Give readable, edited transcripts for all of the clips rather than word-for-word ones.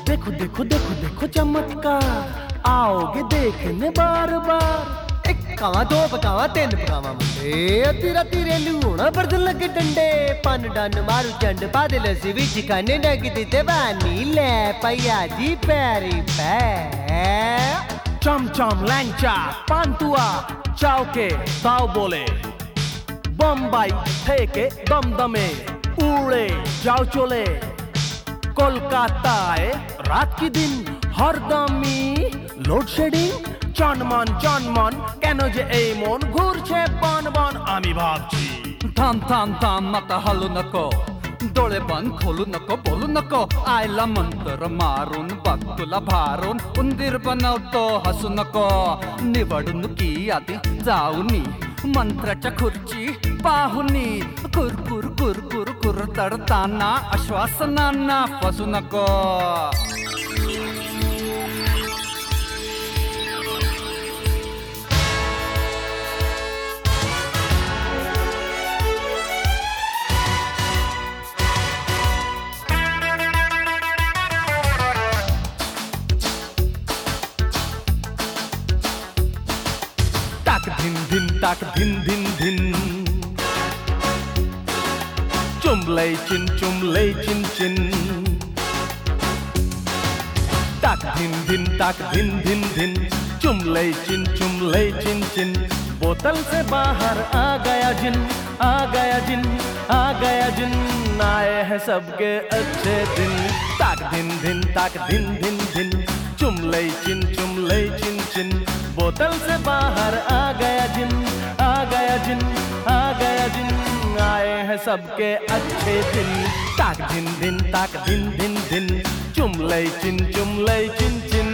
देखो देखो देखो देखो चमत्कार, आओगे देखने बार बार। एक पकावा दो पकावा तीन पकावा मुंडे, तेरा तेरे लूणा बरद लगे डंडे। पन डन मारू चंड बादल सी विच खाने डग दिते बानी ले पैया जी पैरी पै। चम चम लैंचा पांतुआ चावके ताव बोले, बम्बई ठेके दमदमे उड़े जाओ चले। কলকাতায় রাত কি দিন হরদমি লোডশেডিং। চনমন কেন যে এই মন ঘুরছে বন বন আমি ভাবছি। থাম থাম থাম মাতা হালু नको, डोळे बंद खोलू नको बोलू नको। आयला मंत्र मारून बघ तुला भारून उंदीर बनवतो हसू नको। निवडणुकी आधी जाऊनी मंत्राच्या खुर्ची पाहुनी, कुरकुर कुरकुर कुरतडताना आश्वासनांना फसू नको। ताक धिन धिन धिन चुमले चिन चिन। ताक धिन धिन धिन चुमले चिन चिन। बोतल से बाहर आ गया जिन, आ गया जिन, आ गया जिन। आए हैं सबके अच्छे दिन। ताक धिन धिन चुमले चिन चिन। बोतल से बाहर आ गया जिन, आ गया जिन, आ गया जिन। आए हैं सबके अच्छे दिन। ताक धिन धिन चुमले चिन चिन।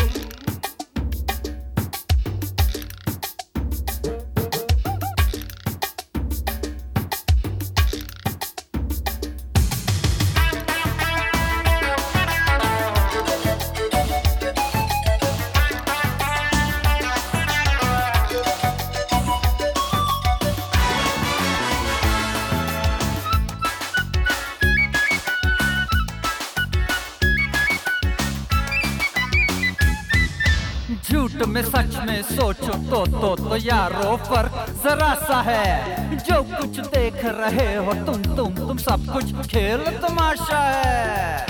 झूठ में सच में सोचो तो यारो फर्क जरा सा है। जो कुछ देख रहे हो तुम सब कुछ खेल तमाशा है।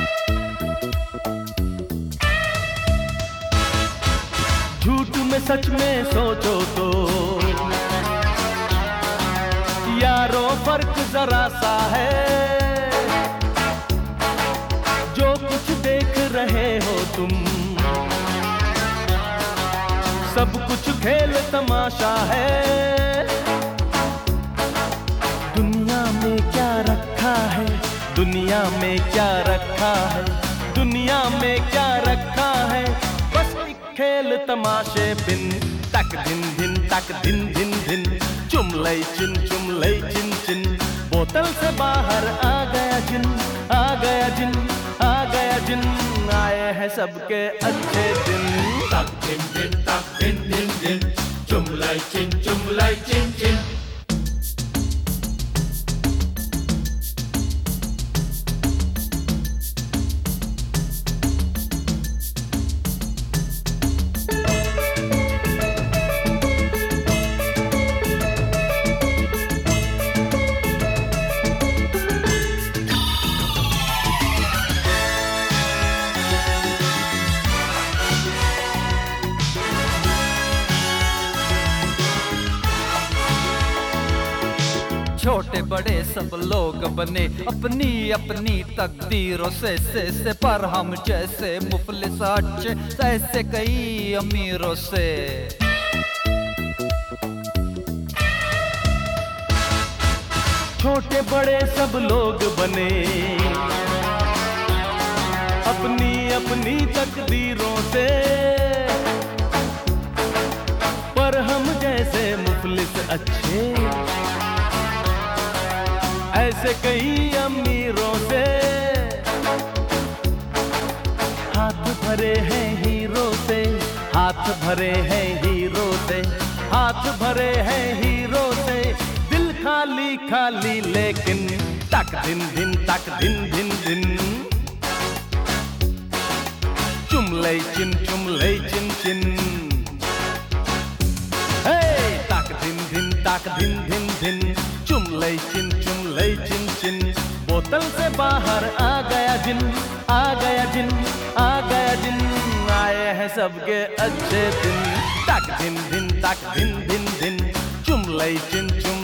झूठ में सच में सोचो तो यारो फर्क जरा सा है। जो कुछ देख रहे हो तुम सब कुछ खेल तमाशा है। दुनिया में क्या रखा है, दुनिया में क्या रखा है, दुनिया में क्या रखा है। बस एक खेल तमाशे बिन। तक दिन धिन चुमले चिन चिन। बोतल से बाहर आ गया जिन, आ गया जिन, आ गया जिन। आए हैं सबके अच्छे दिन। तक दिन दिन चुमले चिन चिन। छोटे बड़े सब लोग बने अपनी अपनी तकदीरों से पर हम जैसे मुफलिस अच्छे ऐसे कई अमीरों से। छोटे बड़े सब लोग बने अपनी अपनी तकदीरों से, पर हम जैसे मुफलिस अच्छे ऐसे कई अमीरों से। हाथ भरे हैं हीरो से, हाथ भरे हैं हीरो से, हाथ भरे हैं हीरो से। दिल खाली खाली लेकिन तक दिन दिन चुमलै चिन चिन हे ताक धिन धिन ताक धिन धिन धिन चुमलै चिन चिन बोतल से बाहर आ गया जिन आ गया जिन आ गया जिन आए हैं सबके अच्छे दिन ताक धिन धिन धिन चुमलै चिन